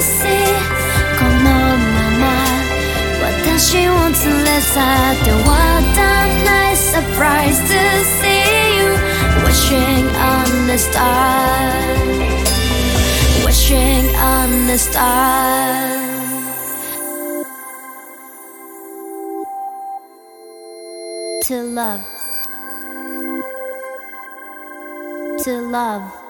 see このまま私を連れ去って What a nice surprise to see you Wishing on the stars Wishing on the stars To love